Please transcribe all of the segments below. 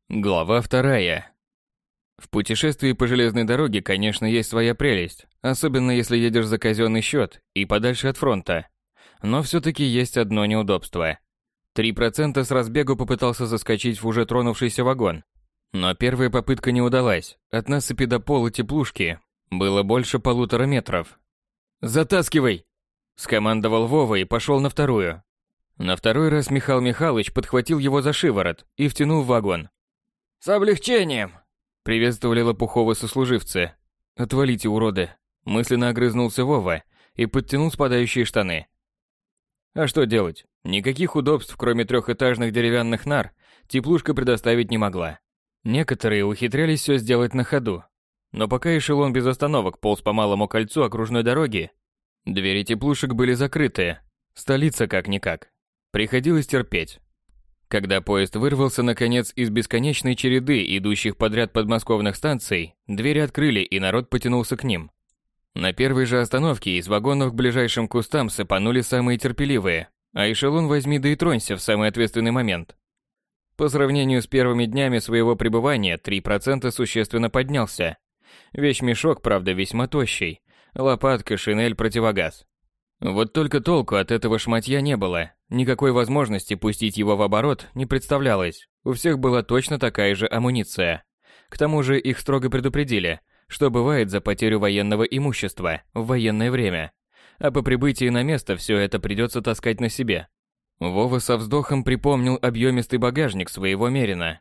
Глава вторая. В путешествии по железной дороге, конечно, есть своя прелесть, особенно если едешь за казенный счет и подальше от фронта. Но все-таки есть одно неудобство. 3% с разбегу попытался заскочить в уже тронувшийся вагон. Но первая попытка не удалась. От насыпи до пола теплушки было больше 1,5 метра. «Затаскивай!» – скомандовал Вова и пошел на вторую. На второй раз Михаил Михайлович подхватил его за шиворот и втянул в вагон. «С облегчением!» — приветствовали Лопухова сослуживцы. «Отвалите, уроды!» — мысленно огрызнулся Вова и подтянул спадающие штаны. А что делать? Никаких удобств, кроме трехэтажных деревянных нар, теплушка предоставить не могла. Некоторые ухитрялись все сделать на ходу. Но пока эшелон без остановок полз по малому кольцу окружной дороги, двери теплушек были закрыты. Столица как-никак. Приходилось терпеть. Когда поезд вырвался наконец из бесконечной череды идущих подряд подмосковных станций, двери открыли и народ потянулся к ним. На первой же остановке из вагонов к ближайшим кустам сыпанули самые терпеливые, а эшелон возьми да и тронься в самый ответственный момент. По сравнению с первыми днями своего пребывания 3% существенно поднялся. Вещмешок, правда, весьма тощий, лопатка, шинель, противогаз. Вот только толку от этого шматья не было, никакой возможности пустить его в оборот не представлялось, у всех была точно такая же амуниция. К тому же их строго предупредили, что бывает за потерю военного имущества в военное время, а по прибытии на место все это придется таскать на себе. Вова со вздохом припомнил объемистый багажник своего Мерина.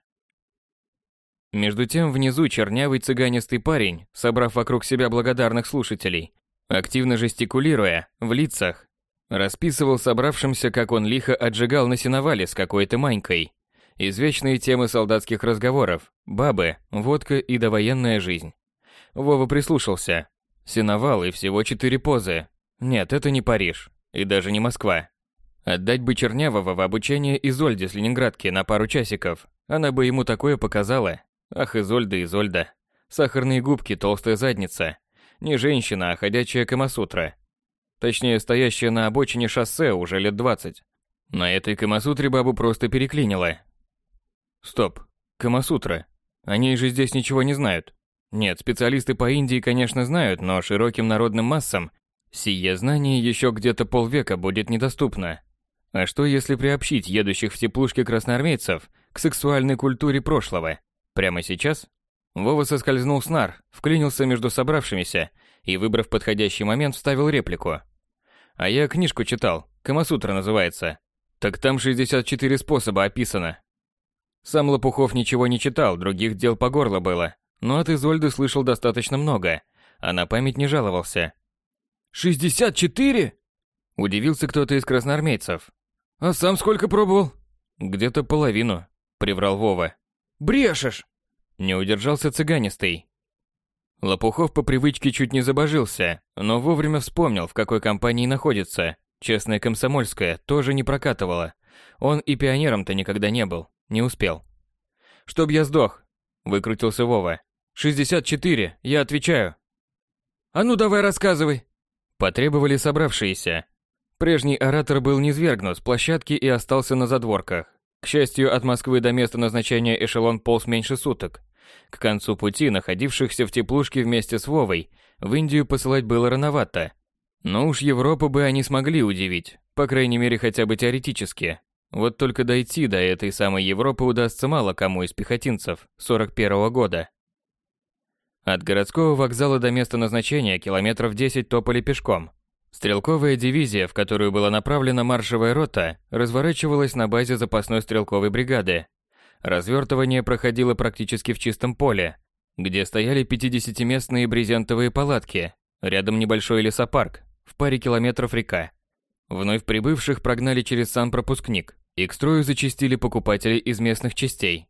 Между тем внизу чернявый цыганистый парень, собрав вокруг себя благодарных слушателей, активно жестикулируя, в лицах, расписывал собравшимся, как он лихо отжигал на сеновале с какой-то манькой. Извечные темы солдатских разговоров, бабы, водка и довоенная жизнь. Вова прислушался. Сеновал и всего 4 позы. Нет, это не Париж. И даже не Москва. Отдать бы Чернявого в обучение Изольде с Ленинградки на пару часиков. Она бы ему такое показала. Ах, Изольда, Изольда. Сахарные губки, толстая задница. Не женщина, а ходячая камасутра. Точнее, стоящая на обочине шоссе уже лет 20. На этой камасутре бабу просто переклинило. Стоп. Камасутра. О ней же здесь ничего не знают. Нет, специалисты по Индии, конечно, знают, но широким народным массам сие знание еще где-то полвека будет недоступно. А что если приобщить едущих в теплушке красноармейцев к сексуальной культуре прошлого? Прямо сейчас? Вова соскользнул с нар, вклинился между собравшимися и, выбрав подходящий момент, вставил реплику. А я книжку читал, Камасутра называется. Так там 64 способа описано. Сам Лопухов ничего не читал, других дел по горло было. Но от Изольды слышал достаточно много, а на память не жаловался. 64? Удивился кто-то из красноармейцев. А сам сколько пробовал? Где-то половину, приврал Вова. Брешешь! Не удержался цыганистый. Лопухов по привычке чуть не забожился, но вовремя вспомнил, в какой компании находится. Честная комсомольская тоже не прокатывала. Он и пионером-то никогда не был, не успел. «Чтоб я сдох!» – выкрутился Вова. 64, я отвечаю. А ну давай рассказывай. Потребовали собравшиеся. Прежний оратор был низвергнут с площадки и остался на задворках. К счастью, от Москвы до места назначения эшелон полз меньше суток. К концу пути, находившихся в теплушке вместе с Вовой, в Индию посылать было рановато. Но уж Европу бы они смогли удивить, по крайней мере хотя бы теоретически. Вот только дойти до этой самой Европы удастся мало кому из пехотинцев 41-го года. От городского вокзала до места назначения километров 10 топали пешком. Стрелковая дивизия, в которую была направлена маршевая рота, разворачивалась на базе запасной стрелковой бригады. Развертывание проходило практически в чистом поле, где стояли 50-местные брезентовые палатки, рядом небольшой лесопарк, в паре километров река. Вновь прибывших прогнали через сам пропускник, и к строю зачастили покупатели из местных частей.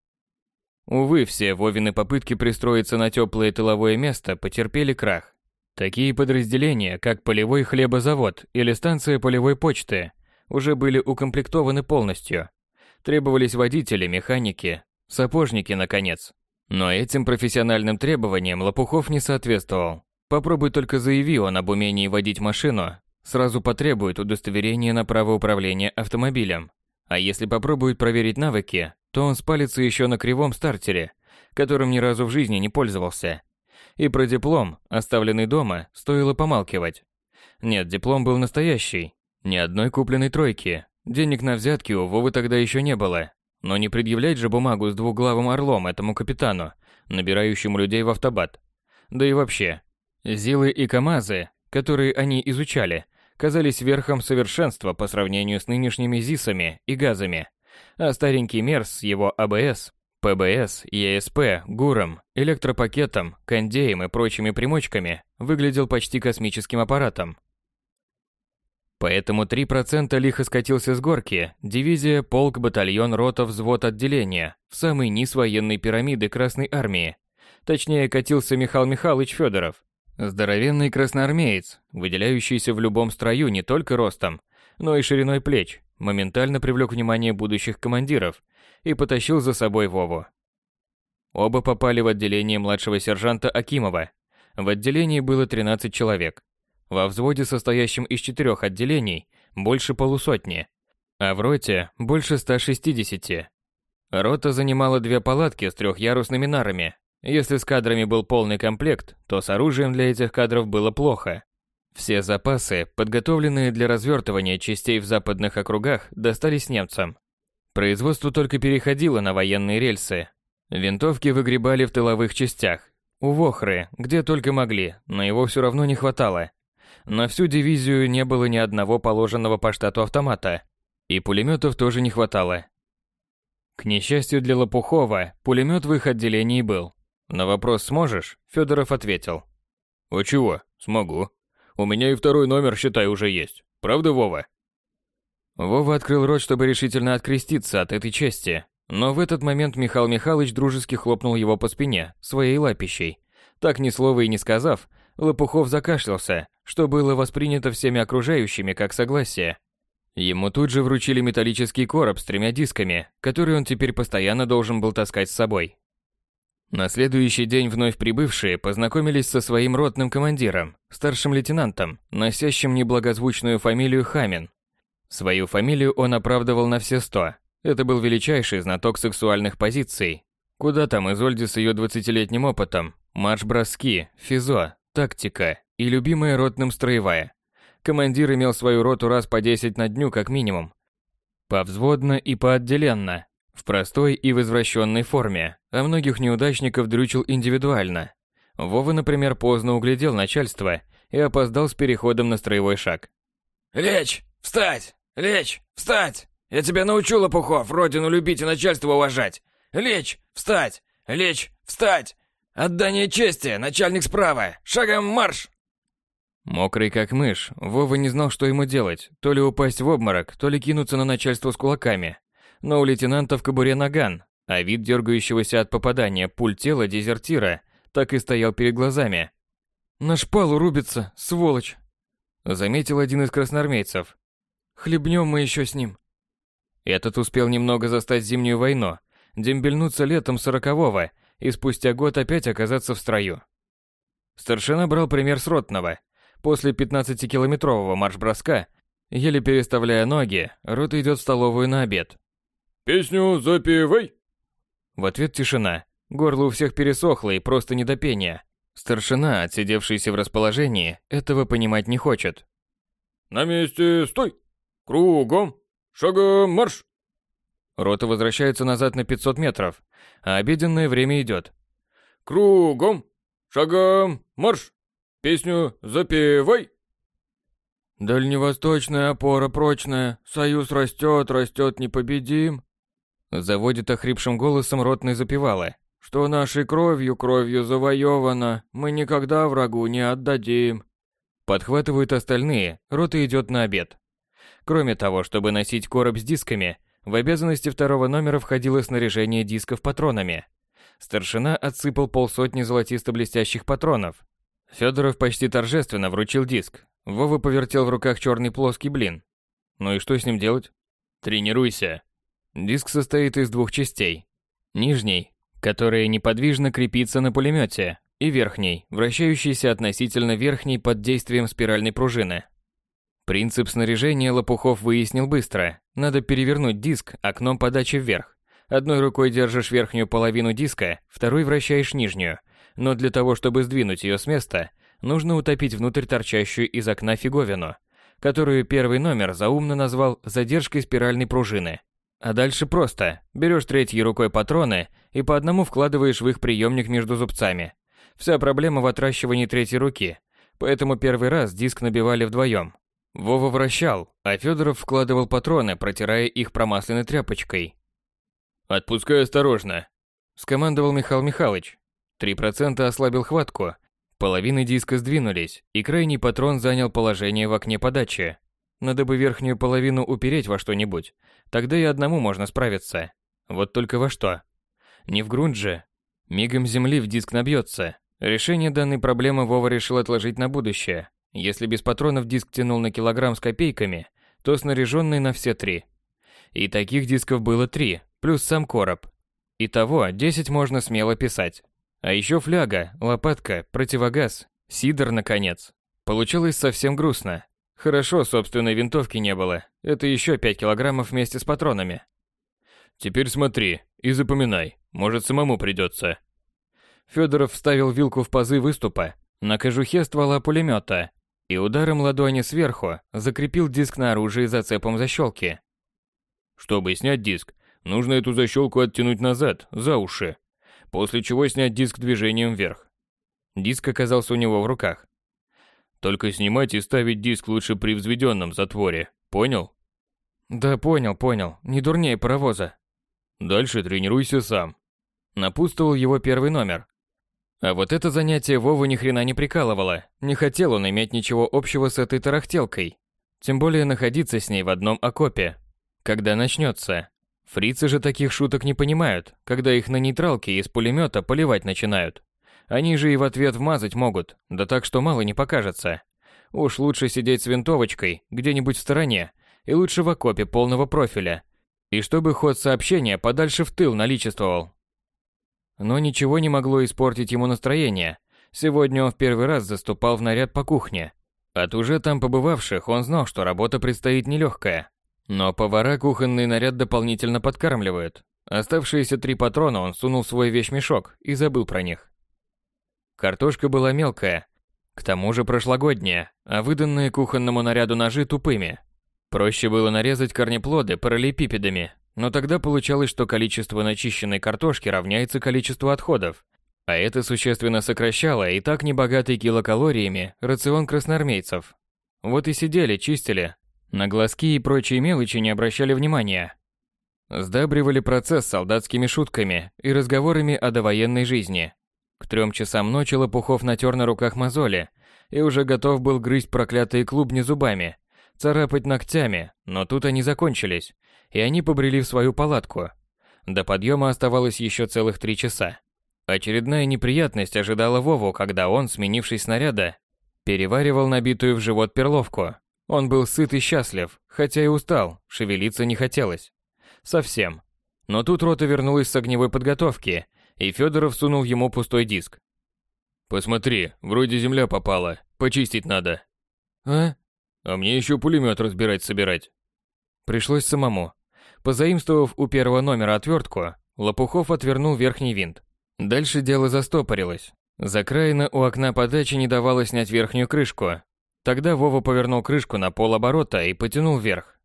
Увы, все Вовины попытки пристроиться на теплое тыловое место потерпели крах. Такие подразделения, как полевой хлебозавод или станция полевой почты, уже были укомплектованы полностью. Требовались водители, механики, сапожники, наконец. Но этим профессиональным требованиям Лопухов не соответствовал. Попробуй только заяви он об умении водить машину, сразу потребует удостоверение на право управления автомобилем. А если попробует проверить навыки, то он спалится еще на кривом стартере, которым ни разу в жизни не пользовался. И про диплом, оставленный дома, стоило помалкивать. Нет, диплом был настоящий. Ни одной купленной тройки. Денег на взятки у Вовы тогда еще не было. Но не предъявлять же бумагу с двуглавым орлом этому капитану, набирающему людей в автобат. Да и вообще, ЗИЛы и КАМАЗы, которые они изучали, казались верхом совершенства по сравнению с нынешними ЗИСами и ГАЗами. А старенький МЕРС с его АБС, ПБС, ЕСП, ГУРом, электропакетом, кондеем и прочими примочками выглядел почти космическим аппаратом. Поэтому 3% лихо скатился с горки, дивизия, полк, батальон, рота, взвод, отделение, в самый низ военной пирамиды Красной Армии. Точнее, катился Михаил Михайлович Федоров, здоровенный красноармеец, выделяющийся в любом строю не только ростом, но и шириной плеч, моментально привлек внимание будущих командиров и потащил за собой Вову. Оба попали в отделение младшего сержанта Акимова. В отделении было 13 человек. Во взводе, состоящем из 4 отделений, больше полусотни, а в роте больше 160. Рота занимала 2 палатки с 3-ярусными нарами. Если с кадрами был полный комплект, то с оружием для этих кадров было плохо. Все запасы, подготовленные для развертывания частей в западных округах, достались немцам. Производство только переходило на военные рельсы. Винтовки выгребали в тыловых частях. У Вохры, где только могли, но его все равно не хватало. На всю дивизию не было ни одного положенного по штату автомата. И пулеметов тоже не хватало. К несчастью для Лопухова, пулемет в их отделении был. На вопрос «сможешь?» Федоров ответил: «А чего? Смогу. У меня и 2-й номер, считай, уже есть. Правда, Вова?» Вова открыл рот, чтобы решительно откреститься от этой чести, но в этот момент Михаил Михайлович дружески хлопнул его по спине своей лапищей. Так ни слова и не сказав, Лопухов закашлялся, что было воспринято всеми окружающими как согласие. Ему тут же вручили металлический короб с 3 дисками, который он теперь постоянно должен был таскать с собой. На следующий день вновь прибывшие познакомились со своим ротным командиром, старшим лейтенантом, носящим неблагозвучную фамилию Хамин. Свою фамилию он оправдывал на все 100. Это был величайший знаток сексуальных позиций. Куда там Изольде с ее 20-летним опытом? Марш-броски, физо, тактика и любимая ротным строевая. Командир имел свою роту раз по 10 на дню как минимум. Повзводно и поотделенно, в простой и в извращенной форме, а многих неудачников дрючил индивидуально. Вова, например, поздно углядел начальство и опоздал с переходом на строевой шаг. «Лечь! Встать! Лечь! Встать! Я тебя научу, Лопухов, родину любить и начальство уважать! Лечь! Встать! Лечь! Встать! Отдание чести! Начальник справа! Шагом марш!» Мокрый как мышь, Вова не знал, что ему делать, то ли упасть в обморок, то ли кинуться на начальство с кулаками. Но у лейтенанта в кобуре наган, а вид дергающегося от попадания пуль тела дезертира так и стоял перед глазами. «На шпалу рубится, сволочь!» Заметил один из красноармейцев. «Хлебнем мы еще с ним!» Этот успел немного застать зимнюю войну, дембельнуться летом 40-го и спустя год опять оказаться в строю. Старшина брал пример с ротного. После 15-километрового марш-броска, еле переставляя ноги, рота идет в столовую на обед. «Песню запевай!» В ответ тишина. Горло у всех пересохло и просто не до пения. Старшина, отсидевшийся в расположении, этого понимать не хочет. «На месте стой! Кругом! Шагом марш!» Рота возвращается назад на 500 метров, а обеденное время идет. «Кругом! Шагом марш! Песню запевай!» «Дальневосточная опора прочная, союз растет, растет непобедим!» Заводит охрипшим голосом ротный запевала. «Что нашей кровью, кровью завоевано, мы никогда врагу не отдадим!» Подхватывают остальные, рота идет на обед. Кроме того, чтобы носить короб с дисками, в обязанности 2-го номера входило снаряжение дисков патронами. Старшина отсыпал 50 золотисто-блестящих патронов. Федоров почти торжественно вручил диск. Вова повертел в руках черный плоский блин. Ну и что с ним делать? Тренируйся. Диск состоит из 2 частей. Нижней, которая неподвижно крепится на пулемете, и верхней, вращающейся относительно верхней под действием спиральной пружины. Принцип снаряжения Лопухов выяснил быстро. Надо перевернуть диск окном подачи вверх, Одной рукой держишь верхнюю половину диска, второй вращаешь нижнюю. Но для того, чтобы сдвинуть ее с места, нужно утопить внутрь торчащую из окна фиговину, которую первый номер заумно назвал задержкой спиральной пружины. А дальше просто. Берешь третьей рукой патроны и по одному вкладываешь в их приемник между зубцами. Вся проблема в отращивании третьей руки, поэтому первый раз диск набивали вдвоем. Вова вращал, а Федоров вкладывал патроны, протирая их промасленной тряпочкой. «Отпускай осторожно», – скомандовал Михаил Михайлович. 3% ослабил хватку, половины диска сдвинулись, и крайний патрон занял положение в окне подачи. Надо бы верхнюю половину упереть во что-нибудь, тогда и одному можно справиться. Вот только во что? Не в грунт же. Мигом земли в диск набьется. Решение данной проблемы Вова решил отложить на будущее. Если без патронов диск тянул на килограмм с копейками, то снаряженный на все 3. И таких дисков было 3, плюс сам короб. Итого 10 можно смело писать. А еще фляга, лопатка, противогаз, сидр, наконец. Получилось совсем грустно. Хорошо, собственной винтовки не было. Это еще 5 килограммов вместе с патронами. Теперь смотри и запоминай, может самому придется. Федоров вставил вилку в пазы выступа на кожухе ствола пулемета и ударом ладони сверху закрепил диск на оружии зацепом защелки. Чтобы снять диск, нужно эту защелку оттянуть назад, за уши, после чего снять диск движением вверх. Диск оказался у него в руках. Только снимать и ставить диск лучше при взведенном затворе, понял? Да понял, не дурнее паровоза. Дальше тренируйся сам. Напутствовал его первый номер. А вот это занятие Вову ни хрена не прикалывало. Не хотел он иметь ничего общего с этой тарахтелкой. Тем более находиться с ней в одном окопе. Когда начнется. Фрицы же таких шуток не понимают, когда их на нейтралке из пулемета поливать начинают. Они же и в ответ вмазать могут, да так, что мало не покажется. Уж лучше сидеть с винтовочкой где-нибудь в стороне, и лучше в окопе полного профиля. И чтобы ход сообщения подальше в тыл наличествовал. Но ничего не могло испортить ему настроение. Сегодня он в первый раз заступал в наряд по кухне. От уже там побывавших он знал, что работа предстоит нелегкая. Но повара кухонный наряд дополнительно подкармливают. Оставшиеся 3 патрона он сунул в свой вещмешок и забыл про них. Картошка была мелкая, к тому же прошлогодняя, а выданные кухонному наряду ножи тупыми. Проще было нарезать корнеплоды параллелепипедами, но тогда получалось, что количество начищенной картошки равняется количеству отходов, а это существенно сокращало и так небогатый килокалориями рацион красноармейцев. Вот и сидели, чистили, на глазки и прочие мелочи не обращали внимания. Сдабривали процесс солдатскими шутками и разговорами о довоенной жизни. К 3 часам ночи Лопухов натер на руках мозоли и уже готов был грызть проклятые клубни зубами, царапать ногтями, но тут они закончились, и они побрели в свою палатку. До подъема оставалось еще целых 3 часа. Очередная неприятность ожидала Вову, когда он, сменившись снаряда, переваривал набитую в живот перловку. Он был сыт и счастлив, хотя и устал, шевелиться не хотелось. Совсем. Но тут рота вернулась с огневой подготовки, и Федоров сунул ему пустой диск. «Посмотри, вроде земля попала, почистить надо». «А? А мне еще пулемет разбирать собирать». Пришлось самому. Позаимствовав у первого номера отвертку, Лопухов отвернул верхний винт. Дальше дело застопорилось. Закраина у окна подачи не давала снять верхнюю крышку. Тогда Вова повернул крышку на полоборота и потянул вверх.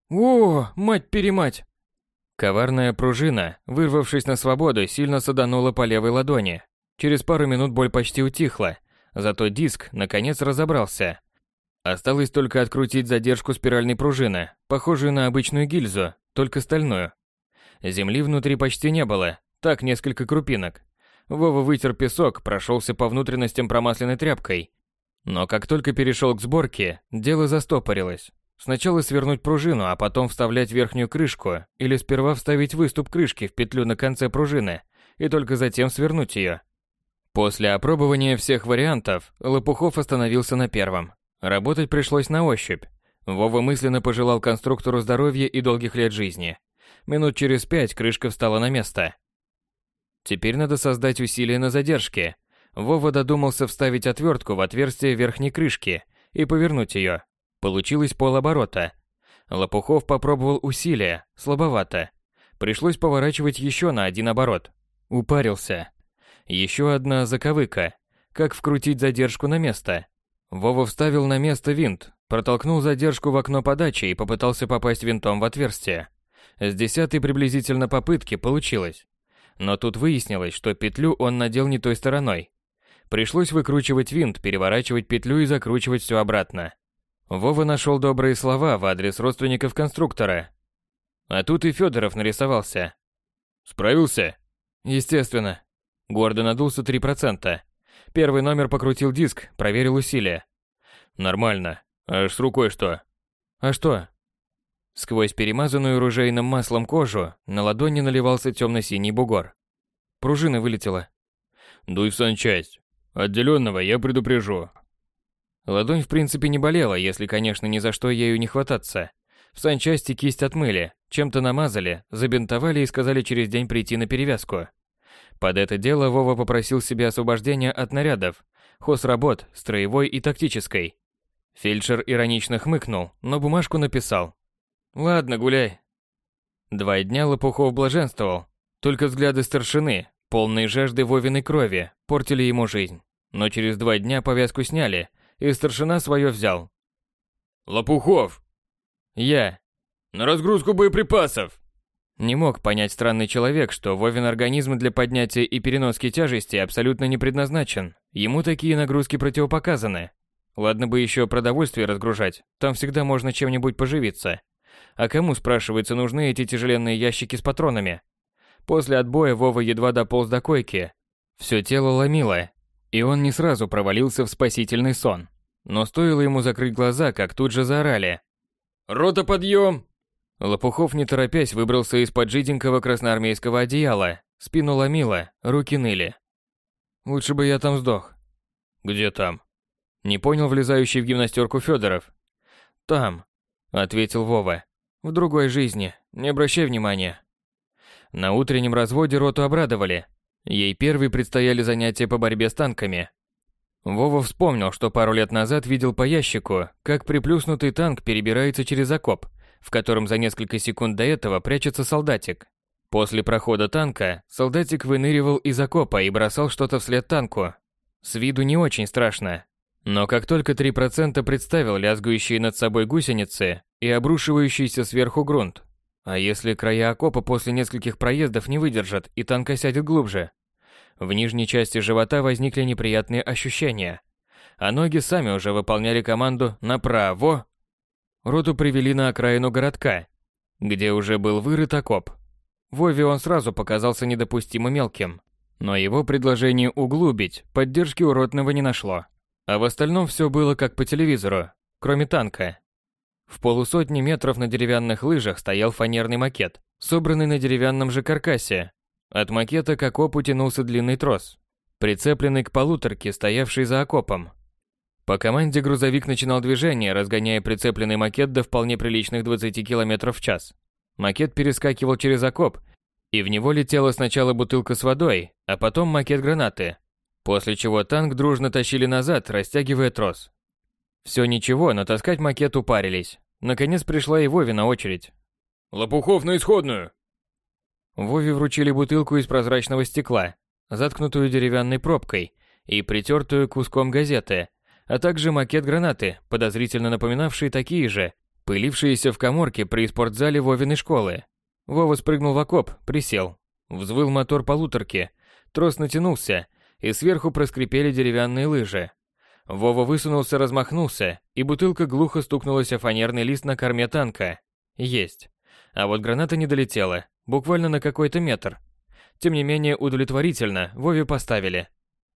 «О, мать-перемать!» Коварная пружина, вырвавшись на свободу, сильно саданула по левой ладони. Через пару минут боль почти утихла, зато диск, наконец, разобрался. Осталось только открутить задержку спиральной пружины, похожую на обычную гильзу, только стальную. Земли внутри почти не было, так несколько крупинок. Вова вытер песок, прошелся по внутренностям промасленной тряпкой. Но как только перешел к сборке, дело застопорилось. Сначала свернуть пружину, а потом вставлять верхнюю крышку, или сперва вставить выступ крышки в петлю на конце пружины, и только затем свернуть ее. После опробования всех вариантов, Лопухов остановился на первом. Работать пришлось на ощупь. Вова мысленно пожелал конструктору здоровья и долгих лет жизни. Минут через 5 крышка встала на место. Теперь надо создать усилие на задержке. Вова додумался вставить отвертку в отверстие верхней крышки и повернуть ее. Получилось полоборота. Лопухов попробовал усилие, слабовато. Пришлось поворачивать еще на один оборот. Упарился. Еще одна заковыка. Как вкрутить задержку на место? Вова вставил на место винт, протолкнул задержку в окно подачи и попытался попасть винтом в отверстие. С 10-й приблизительно попытки получилось. Но тут выяснилось, что петлю он надел не той стороной. Пришлось выкручивать винт, переворачивать петлю и закручивать все обратно. Вова нашел добрые слова в адрес родственников конструктора. А тут и Федоров нарисовался. Справился? Естественно. Гордо надулся 3%. Первый номер покрутил диск, проверил усилия. Нормально. А с рукой что? А что? Сквозь перемазанную ружейным маслом кожу на ладони наливался темно-синий бугор. Пружина вылетела. Дуй в санчасть. Отделенного я предупрежу. Ладонь в принципе не болела, если, конечно, ни за что ею не хвататься. В санчасти кисть отмыли, чем-то намазали, забинтовали и сказали через день прийти на перевязку. Под это дело Вова попросил себе освобождения от нарядов, хозработ, строевой и тактической. Фельдшер иронично хмыкнул, но бумажку написал. «Ладно, гуляй». 2 дня Лопухов блаженствовал. Только взгляды старшины, полные жажды Вовиной крови, портили ему жизнь. Но через 2 дня повязку сняли, и старшина свое взял. Лопухов! Я. На разгрузку боеприпасов! Не мог понять странный человек, что Вовин организм для поднятия и переноски тяжести абсолютно не предназначен. Ему такие нагрузки противопоказаны. Ладно бы еще продовольствие разгружать, там всегда можно чем-нибудь поживиться. А кому, спрашивается, нужны эти тяжеленные ящики с патронами? После отбоя Вова едва дополз до койки. Все тело ломило, и он не сразу провалился в спасительный сон. Но стоило ему закрыть глаза, как тут же заорали. «Рота, подъем!» Лопухов, не торопясь, выбрался из-под жиденького красноармейского одеяла. Спину ломило, руки ныли. «Лучше бы я там сдох». «Где там?» Не понял влезающий в гимнастерку Федоров. «Там», — ответил Вова. «В другой жизни, не обращай внимания». На утреннем разводе роту обрадовали. Ей первой предстояли занятия по борьбе с танками. Вова вспомнил, что пару лет назад видел по ящику, как приплюснутый танк перебирается через окоп, в котором за несколько секунд до этого прячется солдатик. После прохода танка солдатик выныривал из окопа и бросал что-то вслед танку. С виду не очень страшно. Но как только 3% представил лязгающие над собой гусеницы и обрушивающийся сверху грунт, а если края окопа после нескольких проездов не выдержат и танк осядет глубже? В нижней части живота возникли неприятные ощущения, а ноги сами уже выполняли команду «направо». Роту привели на окраину городка, где уже был вырыт окоп. Вове он сразу показался недопустимо мелким, но его предложение углубить поддержки у ротного не нашло. А в остальном все было как по телевизору, кроме танка. В 150 метров на деревянных лыжах стоял фанерный макет, собранный на деревянном же каркасе. От макета к окопу тянулся длинный трос, прицепленный к полуторке, стоявшей за окопом. По команде грузовик начинал движение, разгоняя прицепленный макет до вполне приличных 20 км в час. Макет перескакивал через окоп, и в него летела сначала бутылка с водой, а потом макет гранаты. После чего танк дружно тащили назад, растягивая трос. Все ничего, но таскать макет упарились. Наконец пришла и Вовина очередь. «Лопухов на исходную!» Вове вручили бутылку из прозрачного стекла, заткнутую деревянной пробкой и притертую куском газеты, а также макет гранаты, подозрительно напоминавший такие же, пылившиеся в каморке при спортзале Вовиной школы. Вова спрыгнул в окоп, присел. Взвыл мотор полуторки, трос натянулся, и сверху проскрипели деревянные лыжи. Вова высунулся, размахнулся, и бутылка глухо стукнулась о фанерный лист на корме танка. Есть. А вот граната не долетела, буквально на какой-то метр. Тем не менее, удовлетворительно Вове поставили.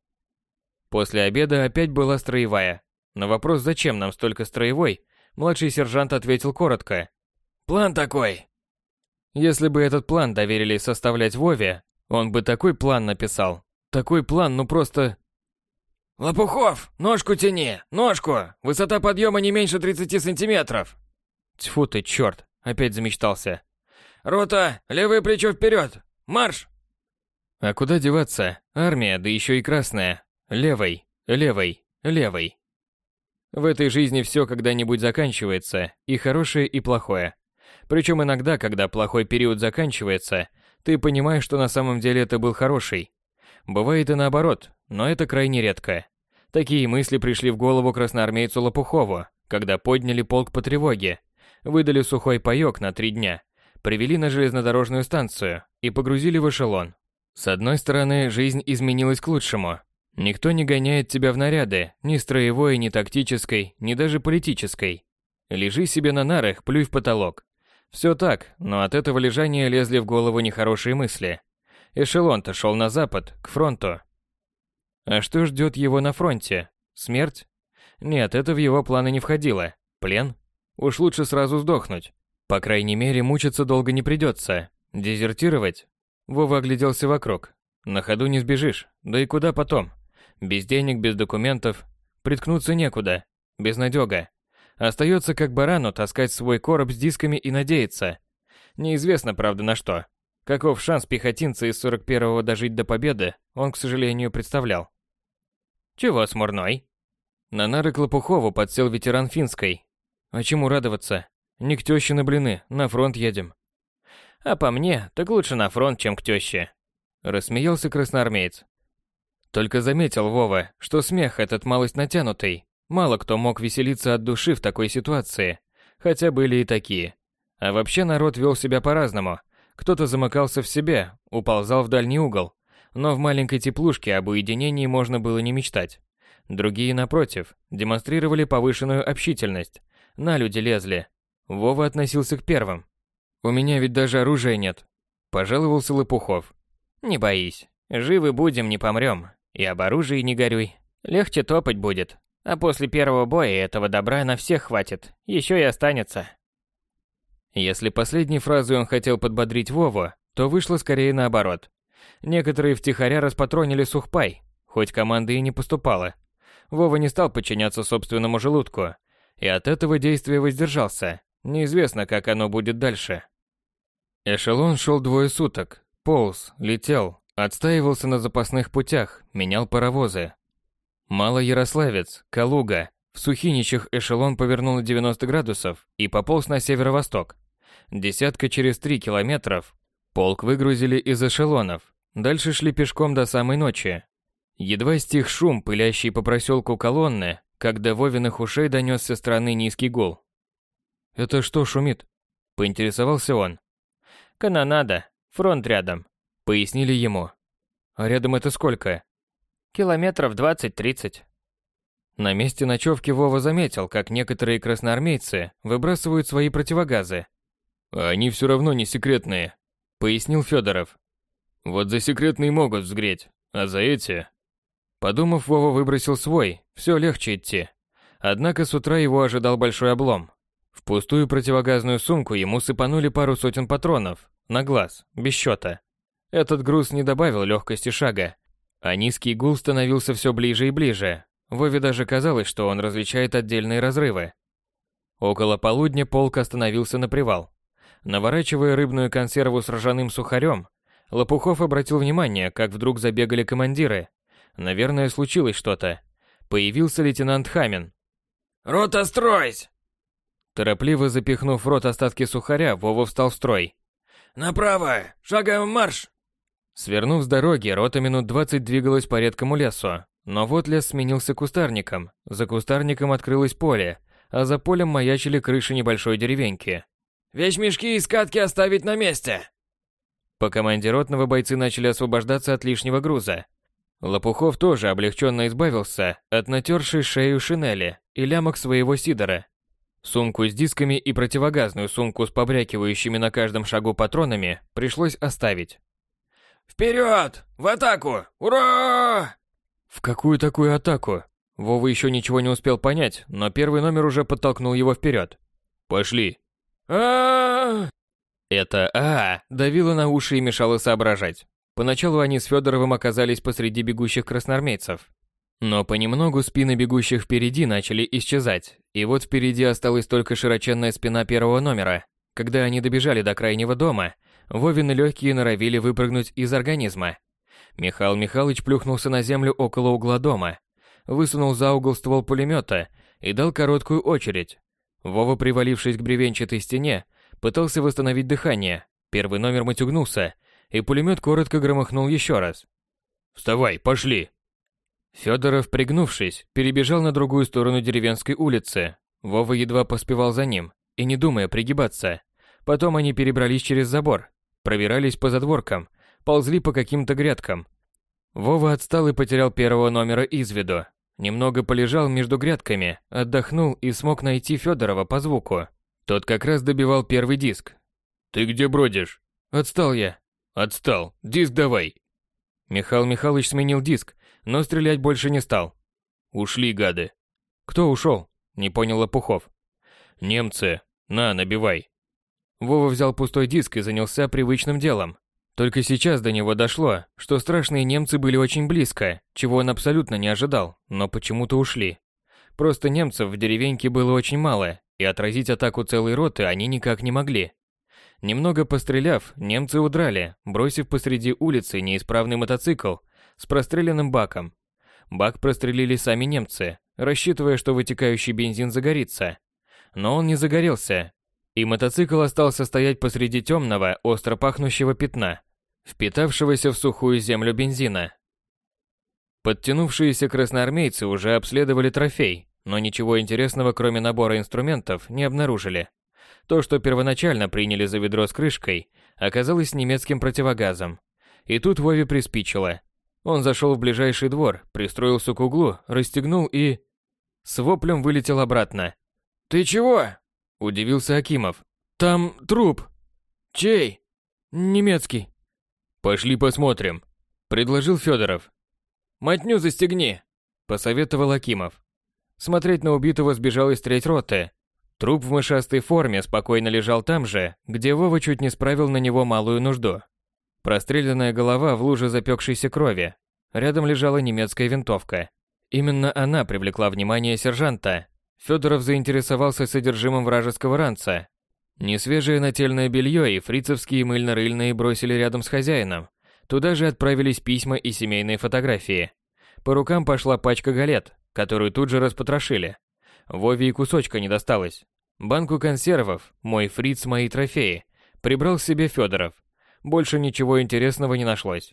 После обеда опять была строевая. На вопрос, зачем нам столько строевой, младший сержант ответил коротко. «План такой». Если бы этот план доверили составлять Вове, он бы такой план написал. Такой план, ну просто... «Лопухов, ножку тяни, ножку! Высота подъема не меньше 30 сантиметров!» Тьфу ты, черт, опять замечтался. «Рота, левое плечо вперед! Марш!» А куда деваться? Армия, да еще и красная. Левой, левой, левой. В этой жизни все когда-нибудь заканчивается, и хорошее, и плохое. Причем иногда, когда плохой период заканчивается, ты понимаешь, что на самом деле это был хороший. Бывает и наоборот, но это крайне редко. Такие мысли пришли в голову красноармейцу Лопухову, когда подняли полк по тревоге, выдали сухой паёк на 3 дня, привели на железнодорожную станцию и погрузили в эшелон. С одной стороны, жизнь изменилась к лучшему. Никто не гоняет тебя в наряды, ни строевой, ни тактической, ни даже политической. Лежи себе на нарах, плюй в потолок. Все так, но от этого лежания лезли в голову нехорошие мысли. Эшелон-то шел на запад, к фронту. А что ждет его на фронте? Смерть? Нет, это в его планы не входило. Плен? Уж лучше сразу сдохнуть. По крайней мере, мучиться долго не придется. Дезертировать? Вова огляделся вокруг. На ходу не сбежишь. Да и куда потом? Без денег, без документов. Приткнуться некуда. Безнадёга. Остается как барану таскать свой короб с дисками и надеяться. Неизвестно, правда, на что. Каков шанс пехотинца из 41-го дожить до победы, он, к сожалению, представлял. Чего смурной? На нары к Лопухову подсел ветеран финской. А чему радоваться? Не к тёще на блины, на фронт едем. А по мне, так лучше на фронт, чем к тёще. Рассмеялся красноармеец. Только заметил Вова, что смех этот малость натянутый. Мало кто мог веселиться от души в такой ситуации, хотя были и такие. А вообще народ вел себя по-разному. Кто-то замыкался в себе, уползал в дальний угол, но в маленькой теплушке об уединении можно было не мечтать. Другие, напротив, демонстрировали повышенную общительность, на люди лезли. Вова относился к первым. «У меня ведь даже оружия нет», – пожаловался Лопухов. «Не боись, живы будем, не помрем, и об оружии не горюй. Легче топать будет, а после первого боя этого добра на всех хватит, еще и останется». Если последней фразой он хотел подбодрить Вову, то вышло скорее наоборот. Некоторые втихаря распатронили сухпай, хоть команды и не поступало. Вова не стал подчиняться собственному желудку, и от этого действия воздержался. Неизвестно, как оно будет дальше. Эшелон шел 2 суток, полз, летел, отстаивался на запасных путях, менял паровозы. Малоярославец, Калуга. В Сухиничах эшелон повернул на 90 градусов и пополз на северо-восток. Десятка через 3 километров полк выгрузили из эшелонов. Дальше шли пешком до самой ночи. Едва стих шум, пылящий по проселку колонны, как до Вовиных ушей донесся со стороны низкий гул. «Это что шумит?» – поинтересовался он. «Канонада, фронт рядом», – пояснили ему. «А рядом это сколько?» «Километров 20-30». На месте ночевки Вова заметил, как некоторые красноармейцы выбрасывают свои противогазы. «А они все равно не секретные», – пояснил Федоров. «Вот за секретные могут взгреть, а за эти...» Подумав, Вова выбросил свой, все легче идти. Однако с утра его ожидал большой облом. В пустую противогазную сумку ему сыпанули пару сотен патронов, на глаз, без счета. Этот груз не добавил легкости шага, а низкий гул становился все ближе и ближе. Вове даже казалось, что он различает отдельные разрывы. Около полудня полк остановился на привал. Наворачивая рыбную консерву с ржаным сухарем, Лопухов обратил внимание, как вдруг забегали командиры. Наверное, случилось что-то. Появился лейтенант Хамин. «Рота, стройсь!» Торопливо запихнув в рот остатки сухаря, Вова встал в строй. «Направо! Шагом марш!» Свернув с дороги, рота минут 20 двигалась по редкому лесу. Но вот лес сменился кустарником. За кустарником открылось поле, а за полем маячили крыши небольшой деревеньки. «Вещмешки и скатки оставить на месте!» По команде ротного бойцы начали освобождаться от лишнего груза. Лопухов тоже облегченно избавился от натершей шею шинели и лямок своего сидора. Сумку с дисками и противогазную сумку с побрякивающими на каждом шагу патронами пришлось оставить. «Вперед! В атаку! Ура!» В какую такую атаку? Вова еще ничего не успел понять, но первый номер уже подтолкнул его вперед. «Пошли!» Это давило на уши и мешало соображать. Поначалу они с Федоровым оказались посреди бегущих красноармейцев. Но понемногу спины бегущих впереди начали исчезать, и вот впереди осталась только широченная спина первого номера. Когда они добежали до крайнего дома, Вовины легкие норовили выпрыгнуть из организма. Михаил Михайлович плюхнулся на землю около угла дома, высунул за угол ствол пулемета и дал короткую очередь. Вова, привалившись к бревенчатой стене, Пытался восстановить дыхание. Первый номер матюгнулся, и пулемет коротко громыхнул еще раз. «Вставай, пошли!» Федоров, пригнувшись, перебежал на другую сторону деревенской улицы. Вова едва поспевал за ним, и не думая пригибаться. Потом они перебрались через забор, пробирались по задворкам, ползли по каким-то грядкам. Вова отстал и потерял первого номера из виду. Немного полежал между грядками, отдохнул и смог найти Федорова по звуку. Тот как раз добивал первый диск. «Ты где бродишь?» «Отстал я». «Отстал. Диск давай». Михаил Михайлович сменил диск, но стрелять больше не стал. «Ушли, гады». «Кто ушел?» – не понял Лопухов. «Немцы. На, набивай». Вова взял пустой диск и занялся привычным делом. Только сейчас до него дошло, что страшные немцы были очень близко, чего он абсолютно не ожидал, но почему-то ушли. Просто немцев в деревеньке было очень мало, и отразить атаку целой роты они никак не могли. Немного постреляв, немцы удрали, бросив посреди улицы неисправный мотоцикл с простреленным баком. Бак прострелили сами немцы, рассчитывая, что вытекающий бензин загорится. Но он не загорелся, и мотоцикл остался стоять посреди темного, остро пахнущего пятна, впитавшегося в сухую землю бензина. Подтянувшиеся красноармейцы уже обследовали трофей, но ничего интересного, кроме набора инструментов, не обнаружили. То, что первоначально приняли за ведро с крышкой, оказалось немецким противогазом. И тут Вове приспичило. Он зашел в ближайший двор, пристроился к углу, расстегнул и... с воплем вылетел обратно. «Ты чего?» – удивился Акимов. «Там труп». «Чей?» «Немецкий». «Пошли посмотрим», – предложил Федоров. «Мотню застегни», – посоветовал Акимов. Смотреть на убитого сбежалась треть роты. Труп в мышастой форме спокойно лежал там же, где Вова чуть не справил на него малую нужду. Простреленная голова в луже запекшейся крови. Рядом лежала немецкая винтовка. Именно она привлекла внимание сержанта. Федоров заинтересовался содержимым вражеского ранца. Несвежее нательное белье и фрицевские мыльно-рыльные бросили рядом с хозяином. Туда же отправились письма и семейные фотографии. По рукам пошла пачка галет, которую тут же распотрошили. Вове и кусочка не досталось. Банку консервов, мой фриц, мои трофеи, прибрал себе Федоров. Больше ничего интересного не нашлось.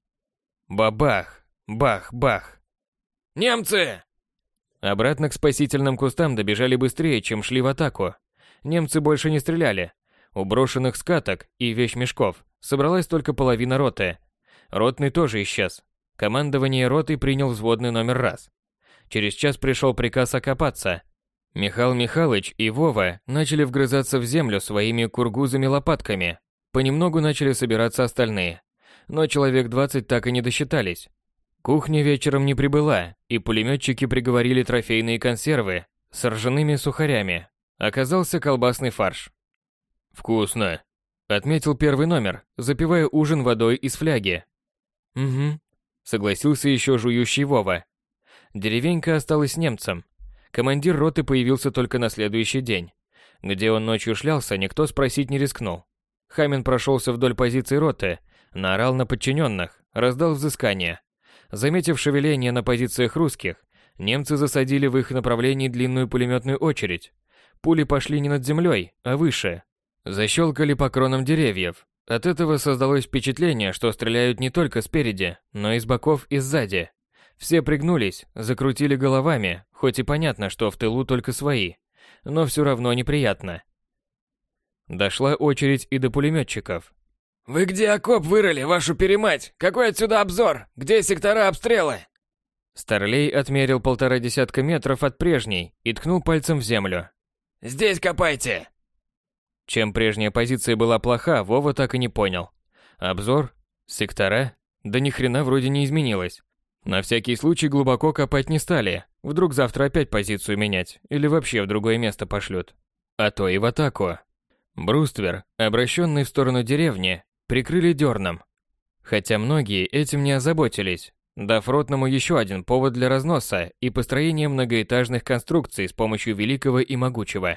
Бабах! Бах-бах! «Немцы!» Обратно к спасительным кустам добежали быстрее, чем шли в атаку. Немцы больше не стреляли. У брошенных скаток и вещмешков собралась только половина роты. Ротный тоже исчез. Командование роты принял взводный номер раз. Через час пришел приказ окопаться. Михаил Михайлович и Вова начали вгрызаться в землю своими кургузами-лопатками. Понемногу начали собираться остальные. Но человек 20 так и не досчитались. Кухня вечером не прибыла, и пулеметчики приговорили трофейные консервы с ржаными сухарями. Оказался колбасный фарш. «Вкусно», — отметил первый номер, запивая ужин водой из фляги. «Угу», — согласился еще жующий Вова. Деревенька осталась немцам. Командир роты появился только на следующий день. Где он ночью шлялся, никто спросить не рискнул. Хамин прошелся вдоль позиций роты, наорал на подчиненных, раздал взыскания. Заметив шевеление на позициях русских, немцы засадили в их направлении длинную пулеметную очередь. Пули пошли не над землей, а выше. Защелкали по кронам деревьев. От этого создалось впечатление, что стреляют не только спереди, но и с боков и сзади. Все пригнулись, закрутили головами, хоть и понятно, что в тылу только свои, но все равно неприятно. Дошла очередь и до пулеметчиков. «Вы где окоп вырыли, вашу перемать? Какой отсюда обзор? Где сектора обстрела?» Старлей отмерил 1,5 десятка метров от прежней и ткнул пальцем в землю. «Здесь копайте!» Чем прежняя позиция была плоха, Вова так и не понял. Обзор? Сектора? Да ни хрена вроде не изменилось. На всякий случай глубоко копать не стали. Вдруг завтра опять позицию менять, или вообще в другое место пошлют. А то и в атаку. Бруствер, обращенный в сторону деревни, прикрыли дерном. Хотя многие этим не озаботились, дав ротному еще один повод для разноса и построения многоэтажных конструкций с помощью великого и могучего.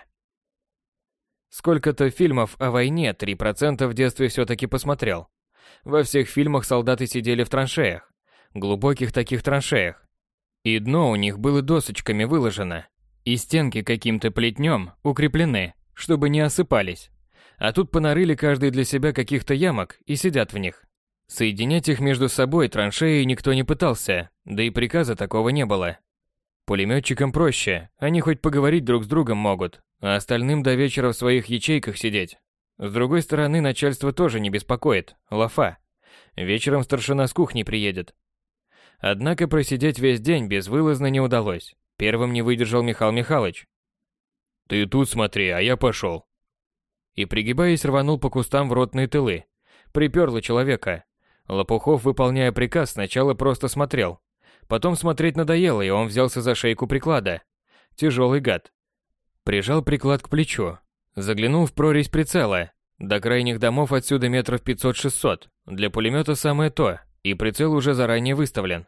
Сколько-то фильмов о войне 3% в детстве все-таки посмотрел. Во всех фильмах солдаты сидели в траншеях, глубоких таких траншеях. И дно у них было досочками выложено, и стенки каким-то плетнем укреплены, чтобы не осыпались. А тут понарыли каждый для себя каких-то ямок и сидят в них. Соединять их между собой траншеей никто не пытался, да и приказа такого не было. Пулеметчикам проще, они хоть поговорить друг с другом могут, а остальным до вечера в своих ячейках сидеть. С другой стороны, начальство тоже не беспокоит, лафа. Вечером старшина с кухни приедет. Однако просидеть весь день безвылазно не удалось. Первым не выдержал Михаил Михайлович. «Ты тут смотри, а я пошел». И, пригибаясь, рванул по кустам в ротные тылы. Приперло человека. Лопухов, выполняя приказ, сначала просто смотрел. Потом смотреть надоело, и он взялся за шейку приклада. Тяжелый гад. Прижал приклад к плечу. Заглянул в прорезь прицела. До крайних домов отсюда метров 500-600. Для пулемета самое то, и прицел уже заранее выставлен.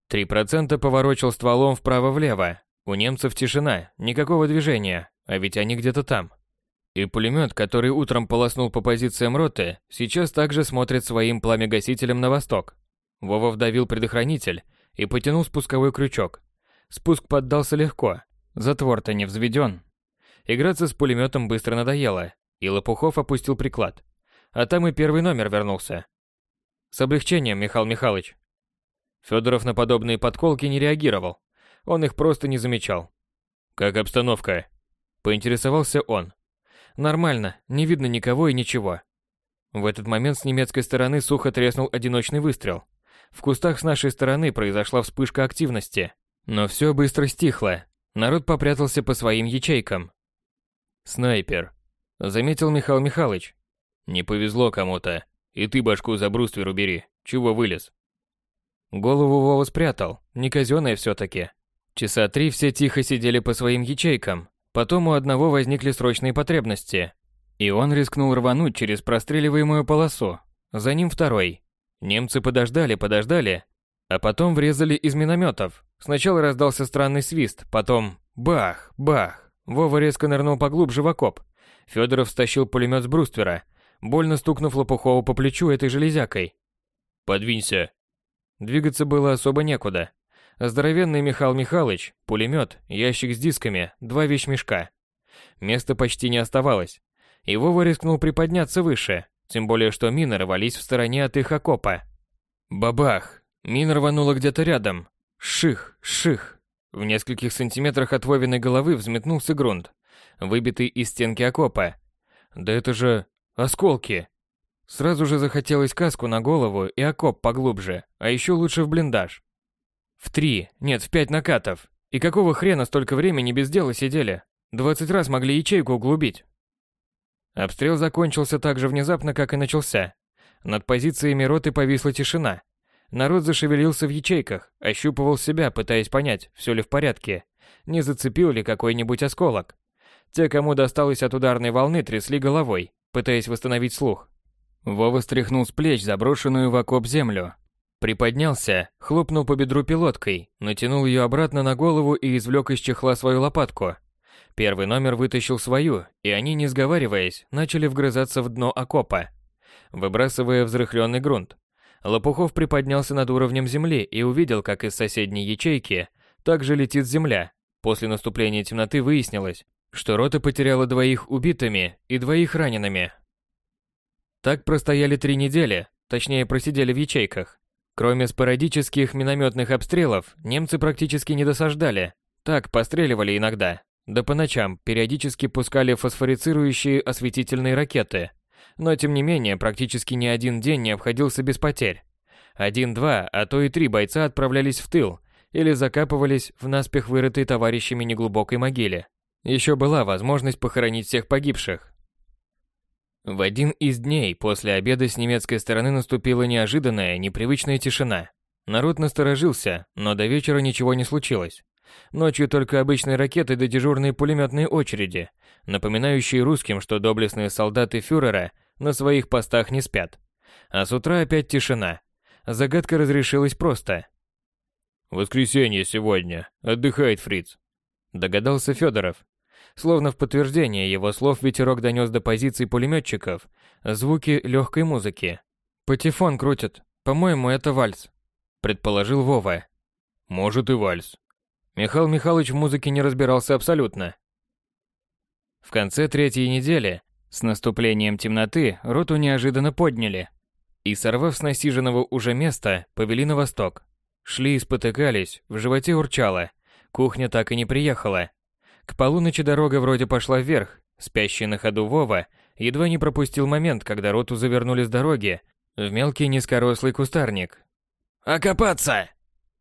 3% поворочил стволом вправо-влево. У немцев тишина, никакого движения, а ведь они где-то там. И пулемет, который утром полоснул по позициям роты, сейчас также смотрит своим пламя-гасителем на восток. Вова вдавил предохранитель и потянул спусковой крючок. Спуск поддался легко, затвор-то не взведен. Играться с пулеметом быстро надоело, и Лопухов опустил приклад. А там и первый номер вернулся. С облегчением, Михаил Михайлович. Федоров на подобные подколки не реагировал. Он их просто не замечал. «Как обстановка?» – поинтересовался он. «Нормально, не видно никого и ничего». В этот момент с немецкой стороны сухо треснул одиночный выстрел. В кустах с нашей стороны произошла вспышка активности. Но все быстро стихло. Народ попрятался по своим ячейкам. «Снайпер», – заметил Михаил Михайлович. «Не повезло кому-то. И ты башку за бруствер убери. Чего вылез?» Голову Вова спрятал, не казённое все-таки. Часа 3 все тихо сидели по своим ячейкам. Потом у одного возникли срочные потребности. И он рискнул рвануть через простреливаемую полосу. За ним второй. Немцы подождали, а потом врезали из минометов. Сначала раздался странный свист, потом бах, бах. Вова резко нырнул поглубже в окоп. Федоров стащил пулемет с бруствера, больно стукнув Лопухову по плечу этой железякой. «Подвинься». Двигаться было особо некуда. Здоровенный Михаил Михайлович, пулемет, ящик с дисками, 2 вещмешка. Места почти не оставалось. И Вова рискнул приподняться выше, тем более что мины рвались в стороне от их окопа. Бабах! Мина рванула где-то рядом. Ших, ших. В нескольких сантиметрах от Вовиной головы взметнулся грунт, выбитый из стенки окопа. Да это же осколки! Сразу же захотелось каску на голову и окоп поглубже, а еще лучше в блиндаж. В 3, нет, в 5 накатов. И какого хрена столько времени без дела сидели? 20 раз могли ячейку углубить. Обстрел закончился так же внезапно, как и начался. Над позициями роты повисла тишина. Народ зашевелился в ячейках, ощупывал себя, пытаясь понять, все ли в порядке, не зацепил ли какой-нибудь осколок. Те, кому досталось от ударной волны, трясли головой, пытаясь восстановить слух. Вова стряхнул с плеч заброшенную в окоп землю. Приподнялся, хлопнул по бедру пилоткой, натянул ее обратно на голову и извлек из чехла свою лопатку. Первый номер вытащил свою, и они, не сговариваясь, начали вгрызаться в дно окопа, выбрасывая взрыхленный грунт. Лопухов приподнялся над уровнем земли и увидел, как из соседней ячейки также летит земля. После наступления темноты выяснилось, что рота потеряла 2 убитыми и 2 ранеными. Так простояли 3 недели, точнее просидели в ячейках. Кроме спорадических минометных обстрелов, немцы практически не досаждали. Так, постреливали иногда. Да по ночам периодически пускали фосфорицирующие осветительные ракеты. Но тем не менее, практически ни один день не обходился без потерь. 1-2, а то и 3 бойца отправлялись в тыл или закапывались в наспех вырытой товарищами неглубокой могиле. Еще была возможность похоронить всех погибших. В один из дней после обеда с немецкой стороны наступила неожиданная, непривычная тишина. Народ насторожился, но до вечера ничего не случилось. Ночью только обычные ракеты да дежурные пулеметные очереди, напоминающие русским, что доблестные солдаты фюрера на своих постах не спят. А с утра опять тишина. Загадка разрешилась просто. «Воскресенье сегодня. Отдыхает фриц», — догадался Федоров. Словно в подтверждение его слов ветерок донес до позиций пулеметчиков звуки легкой музыки. «Патефон крутят. По-моему, это вальс», — предположил Вова. «Может и вальс». Михаил Михайлович в музыке не разбирался абсолютно. В конце 3-й недели С наступлением темноты роту неожиданно подняли и, сорвав с насиженного уже места, повели на восток. Шли и спотыкались, в животе урчало. Кухня так и не приехала. К полуночи дорога вроде пошла вверх. Спящий на ходу Вова едва не пропустил момент, когда роту завернули с дороги в мелкий низкорослый кустарник. «Окопаться!»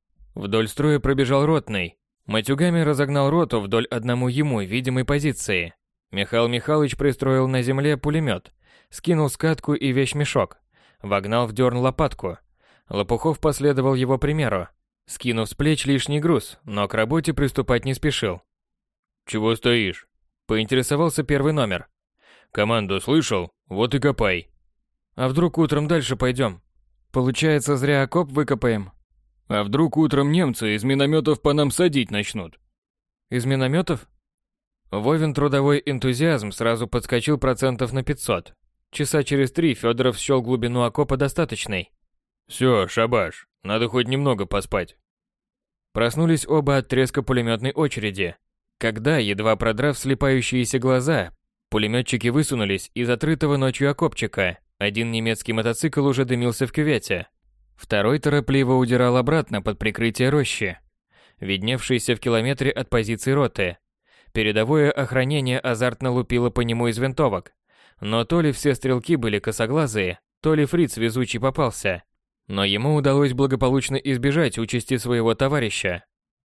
Вдоль строя пробежал ротный. Матюгами разогнал роту вдоль одному ему видимой позиции. Михаил Михайлович пристроил на земле пулемет, скинул скатку и вещмешок, вогнал в дерн лопатку. Лопухов последовал его примеру, скинув с плеч лишний груз, но к работе приступать не спешил. «Чего стоишь?» – поинтересовался первый номер. «Команду слышал? Вот и копай». «А вдруг утром дальше пойдем? Получается, зря окоп выкопаем». «А вдруг утром немцы из минометов по нам садить начнут?» «Из минометов?» Вовин трудовой энтузиазм сразу подскочил процентов на 500. Часа через 3 Федоров счёл глубину окопа достаточной. «Всё, шабаш, надо хоть немного поспать». Проснулись оба от треска пулемётной очереди. Когда, едва продрав слепающиеся глаза, пулемётчики высунулись из отрытого ночью окопчика. Один немецкий мотоцикл уже дымился в кювете. Второй торопливо удирал обратно под прикрытие рощи, видневшейся в километре от позиции роты. Передовое охранение азартно лупило по нему из винтовок. Но то ли все стрелки были косоглазые, то ли фриц везучий попался. Но ему удалось благополучно избежать участи своего товарища.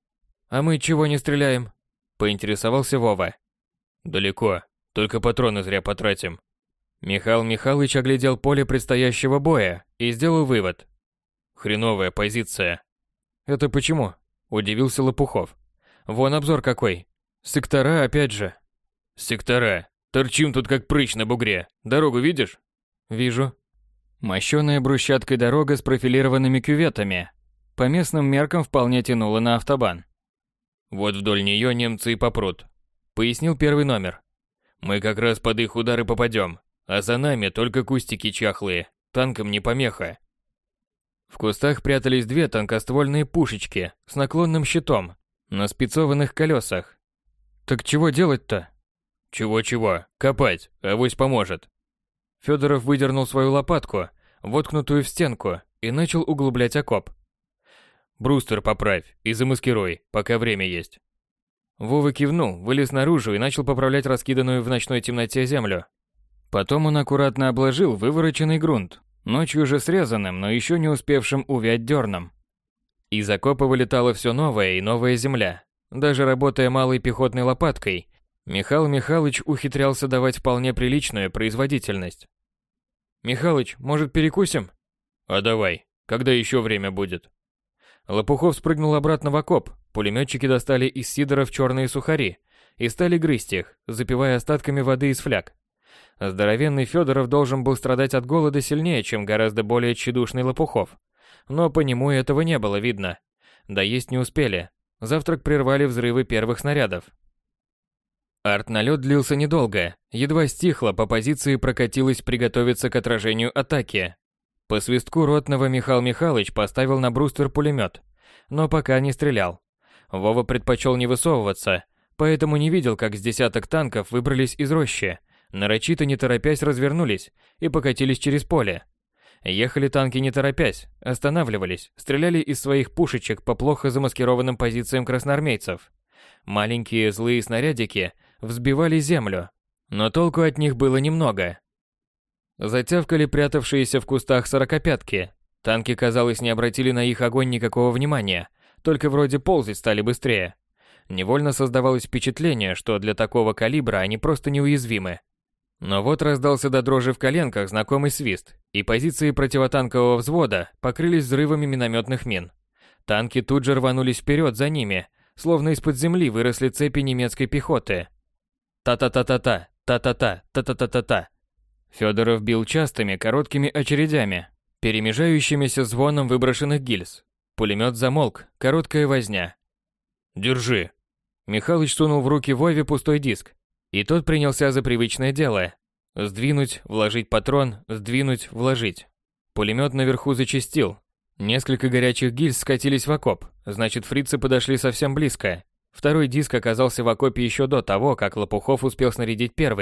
«А мы чего не стреляем?» – поинтересовался Вова. «Далеко, только патроны зря потратим». Михаил Михайлович оглядел поле предстоящего боя и сделал вывод. «Хреновая позиция». «Это почему?» – удивился Лопухов. «Вон обзор какой. Сектора опять же». «Сектора. Торчим тут как прыщ на бугре. Дорогу видишь?» «Вижу». Мощёная брусчаткой дорога с профилированными кюветами. По местным меркам вполне тянула на автобан. «Вот вдоль неё немцы и попрут», — пояснил первый номер. «Мы как раз под их удары попадём, а за нами только кустики чахлые, танкам не помеха». В кустах прятались две тонкоствольные пушечки с наклонным щитом на спицованных колесах. «Так чего делать-то?» «Чего-чего? Копать, авось поможет». Федоров выдернул свою лопатку, воткнутую в стенку, и начал углублять окоп. «Брустер поправь и замаскируй, пока время есть». Вова кивнул, вылез наружу и начал поправлять раскиданную в ночной темноте землю. Потом он аккуратно обложил вывороченный грунт, ночью же срезанным, но еще не успевшим увять дерном. Из окопа вылетала все новая и новая земля. Даже работая малой пехотной лопаткой, Михаил Михайлович ухитрялся давать вполне приличную производительность. «Михалыч, может, перекусим?» «А давай, когда еще время будет?» Лопухов спрыгнул обратно в окоп, пулеметчики достали из сидоров черные сухари и стали грызть их, запивая остатками воды из фляг. Здоровенный Федоров должен был страдать от голода сильнее, чем гораздо более тщедушный Лопухов. Но по нему этого не было видно. Доесть не успели. Завтрак прервали взрывы первых снарядов. Артналет длился недолго. Едва стихло, по позиции прокатилось приготовиться к отражению атаки. По свистку ротного Михаил Михайлович поставил на бруствер пулемет, но пока не стрелял. Вова предпочел не высовываться, поэтому не видел, как с десяток танков выбрались из рощи, нарочито не торопясь развернулись и покатились через поле. Ехали танки не торопясь, останавливались, стреляли из своих пушечек по плохо замаскированным позициям красноармейцев. Маленькие злые снарядики взбивали землю, но толку от них было немного. Затявкали прятавшиеся в кустах сорокопятки. Танки, казалось, не обратили на их огонь никакого внимания, только вроде ползать стали быстрее. Невольно создавалось впечатление, что для такого калибра они просто неуязвимы. Но вот раздался до дрожи в коленках знакомый свист, и позиции противотанкового взвода покрылись взрывами минометных мин. Танки тут же рванулись вперед за ними, словно из-под земли выросли цепи немецкой пехоты. Та-та-та-та-та, та-та-та, та-та-та-та-та. Федоров бил частыми короткими очередями, перемежающимися звоном выброшенных гильз. Пулемет замолк, короткая возня. «Держи». Михалыч сунул в руки Вове пустой диск, и тот принялся за привычное дело. Сдвинуть, вложить патрон, сдвинуть, вложить. Пулемет наверху зачастил. Несколько горячих гильз скатились в окоп, значит, фрицы подошли совсем близко. Второй диск оказался в окопе еще до того, как Лопухов успел снарядить первый.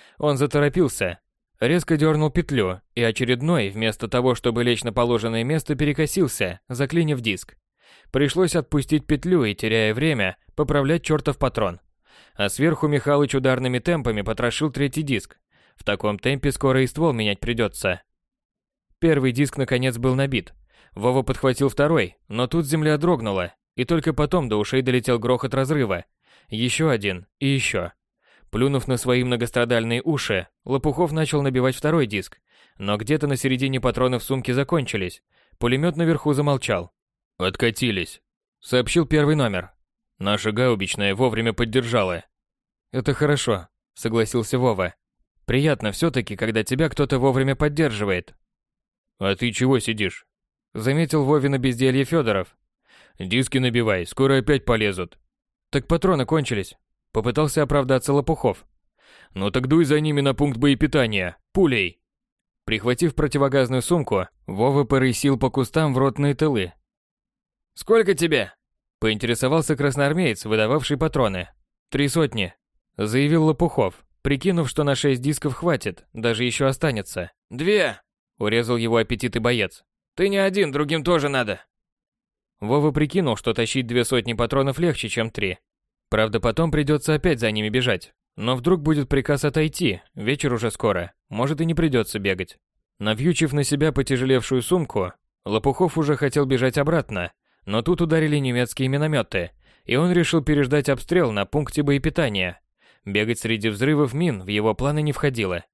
Он заторопился, резко дернул петлю, и очередной, вместо того, чтобы лечь на положенное место, перекосился, заклинив диск. Пришлось отпустить петлю и, теряя время, поправлять чертов патрон. А сверху Михалыч ударными темпами потрошил третий диск. В таком темпе скоро и ствол менять придется. Первый диск наконец был набит. Вова подхватил второй, но тут земля дрогнула, и только потом до ушей долетел грохот разрыва. Еще один и еще. Плюнув на свои многострадальные уши, Лопухов начал набивать второй диск, но где-то на середине патроны в сумке закончились. Пулемет наверху замолчал. «Откатились», — сообщил первый номер. «Наша гаубичная вовремя поддержала». «Это хорошо», — согласился Вова. «Приятно все-таки, когда тебя кто-то вовремя поддерживает». «А ты чего сидишь?» — заметил Вовина безделье Федоров. «Диски набивай, скоро опять полезут». «Так патроны кончились», — попытался оправдаться Лопухов. «Ну так дуй за ними на пункт боепитания, пулей». Прихватив противогазную сумку, Вова порысил по кустам в ротные тылы. «Сколько тебе?» — поинтересовался красноармеец, выдававший патроны. «300», — заявил Лопухов, прикинув, что на 6 дисков хватит, даже еще останется. «2», — урезал его аппетит и боец. «Ты не один, другим тоже надо». Вова прикинул, что тащить 200 патронов легче, чем 3. Правда, потом придется опять за ними бежать. Но вдруг будет приказ отойти, вечер уже скоро, может и не придется бегать. Навьючив на себя потяжелевшую сумку, Лопухов уже хотел бежать обратно, но тут ударили немецкие минометы, и он решил переждать обстрел на пункте боепитания. Бегать среди взрывов мин в его планы не входило.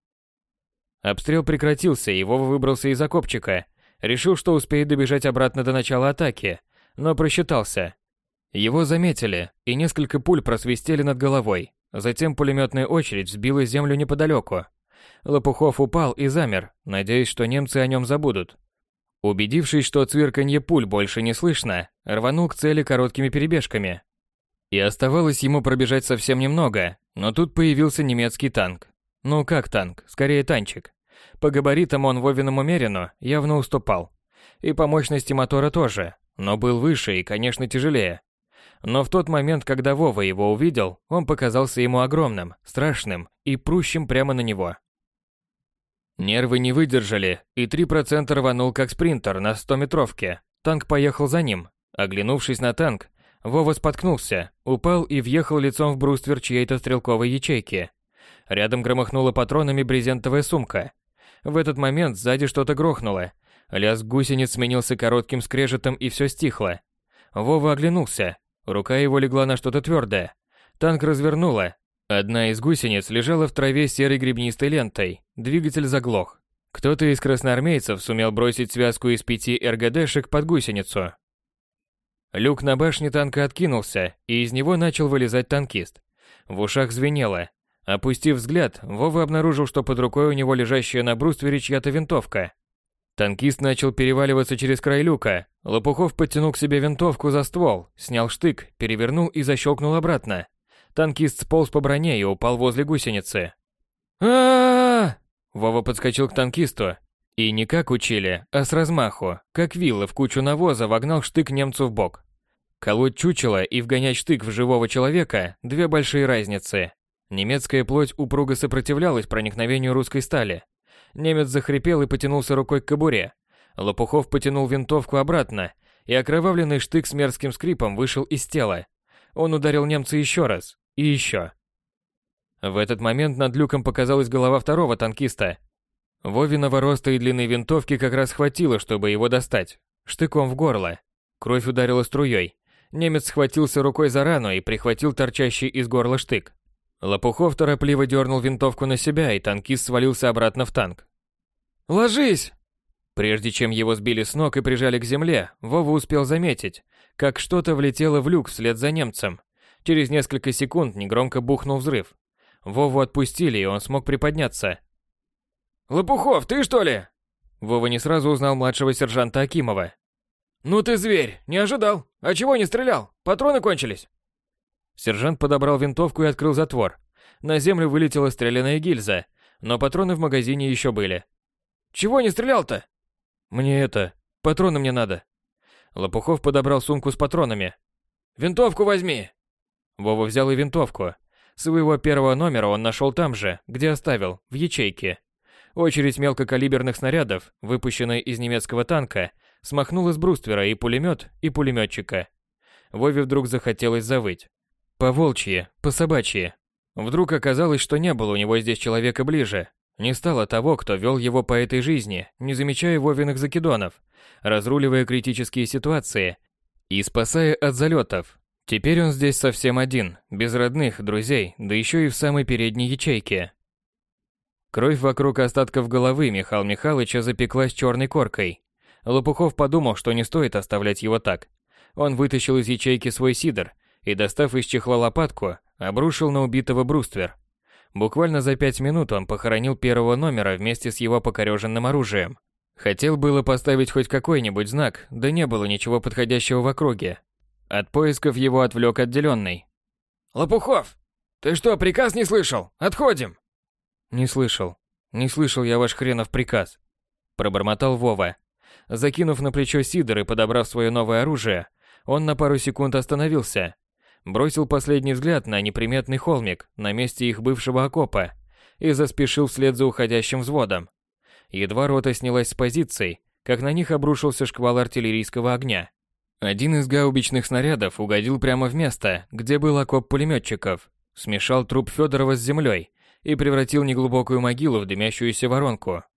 Обстрел прекратился, и Вова выбрался из окопчика. Решил, что успеет добежать обратно до начала атаки, но просчитался. Его заметили, и несколько пуль просвистели над головой. Затем пулеметная очередь сбила землю неподалеку. Лопухов упал и замер, надеясь, что немцы о нем забудут. Убедившись, что цвирканье пуль больше не слышно, рванул к цели короткими перебежками. И оставалось ему пробежать совсем немного, но тут появился немецкий танк. Ну как танк, скорее танчик. По габаритам он Вовиному Мерину явно уступал. И по мощности мотора тоже, но был выше и, конечно, тяжелее. Но в тот момент, когда Вова его увидел, он показался ему огромным, страшным и прущим прямо на него. Нервы не выдержали, и 3% рванул как спринтер на 100-метровке. Танк поехал за ним. Оглянувшись на танк, Вова споткнулся, упал и въехал лицом в бруствер чьей-то стрелковой ячейки. Рядом громыхнула патронами брезентовая сумка. В этот момент сзади что-то грохнуло. Лязг гусениц сменился коротким скрежетом, и все стихло. Вова оглянулся. Рука его легла на что-то твердое. Танк развернуло. Одна из гусениц лежала в траве серой гребнистой лентой. Двигатель заглох. Кто-то из красноармейцев сумел бросить связку из 5 РГДшек под гусеницу. Люк на башне танка откинулся, и из него начал вылезать танкист. В ушах звенело. Опустив взгляд, Вова обнаружил, что под рукой у него лежащая на бруствере чья-то винтовка. Танкист начал переваливаться через край люка. Лопухов подтянул к себе винтовку за ствол, снял штык, перевернул и защелкнул обратно. Танкист сполз по броне и упал возле гусеницы. а Вова подскочил к танкисту и не как учили, а с размаху, как вилла в кучу навоза, вогнал штык немцу в бок. Колоть чучело и вгонять штык в живого человека – две большие разницы. Немецкая плоть упруго сопротивлялась проникновению русской стали. Немец захрипел и потянулся рукой к кобуре. Лопухов потянул винтовку обратно, и окровавленный штык с мерзким скрипом вышел из тела. Он ударил немца еще раз. И еще. В этот момент над люком показалась голова второго танкиста. Вовиного роста и длины винтовки как раз хватило, чтобы его достать. Штыком в горло. Кровь ударила струей. Немец схватился рукой за рану и прихватил торчащий из горла штык. Лопухов торопливо дернул винтовку на себя, и танкист свалился обратно в танк. «Ложись!» Прежде чем его сбили с ног и прижали к земле, Вова успел заметить, как что-то влетело в люк вслед за немцем. Через несколько секунд негромко бухнул взрыв. Вову отпустили, и он смог приподняться. «Лопухов, ты что ли?» Вова не сразу узнал младшего сержанта Акимова. «Ну ты зверь, не ожидал. А чего не стрелял? Патроны кончились». Сержант подобрал винтовку и открыл затвор. На землю вылетела стрелянная гильза, но патроны в магазине еще были. «Чего не стрелял-то?» Патроны мне надо». Лопухов подобрал сумку с патронами. «Винтовку возьми». Вова взял и винтовку. Своего первого номера он нашел там же, где оставил, в ячейке. Очередь мелкокалиберных снарядов, выпущенная из немецкого танка, смахнула с бруствера и пулемет, и пулеметчика. Вове вдруг захотелось завыть. По-волчьи, по-собачьи. Вдруг оказалось, что не было у него здесь человека ближе. Не стало того, кто вел его по этой жизни, не замечая Вовиных закидонов, разруливая критические ситуации и спасая от залетов. Теперь он здесь совсем один, без родных, друзей, да еще и в самой передней ячейке. Кровь вокруг остатков головы Михаила Михайловича запеклась черной коркой. Лопухов подумал, что не стоит оставлять его так. Он вытащил из ячейки свой сидр и, достав из чехла лопатку, обрушил на убитого бруствер. Буквально за 5 минут он похоронил первого номера вместе с его покореженным оружием. Хотел было поставить хоть какой-нибудь знак, да не было ничего подходящего в округе. От поисков его отвлек отделенный. «Лопухов, ты что, приказ не слышал? Отходим!» «Не слышал. Не слышал я ваш хренов приказ», – пробормотал Вова. Закинув на плечо сидр и подобрав свое новое оружие, он на пару секунд остановился. Бросил последний взгляд на неприметный холмик на месте их бывшего окопа и заспешил вслед за уходящим взводом. Едва рота снялась с позиций, как на них обрушился шквал артиллерийского огня. Один из гаубичных снарядов угодил прямо в место, где был окоп пулеметчиков, смешал труп Федорова с землей и превратил неглубокую могилу в дымящуюся воронку.